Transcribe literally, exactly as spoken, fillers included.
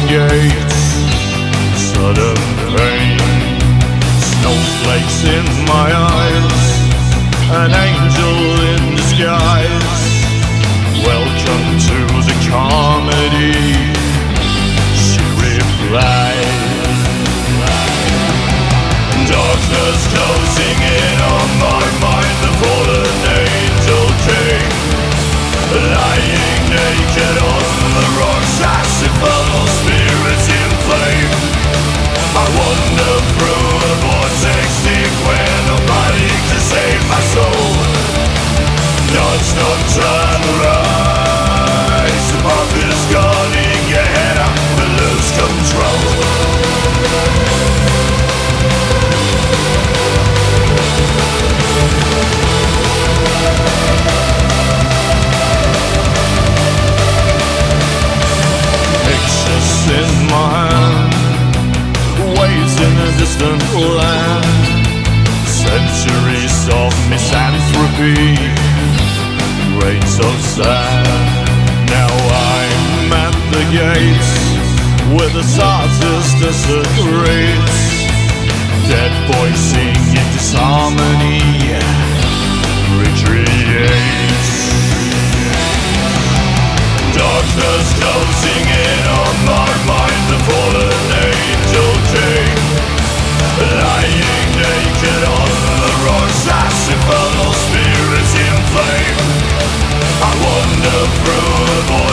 gates. Sudden pain, snowflakes in my eyes, an angel in disguise. Welcome to the comedy, she replied. Darkness closing in on my mind, the fallen angel came, lying naked on the rocks as infernal spirits in flame. I wander through a vortex deep where nobody can save my soul. God's not trying to rise above this gun in your head, I will lose control. In my hand, waves in a distant land, centuries of misanthropy, grains of sand. Now I'm at the gates where the artist disagrees. Dead boys sing in disharmony, recreates. Darkness closing in on my mind, the fallen angel came, lying naked on the rocks as infernal spirits in flame. I wander through a void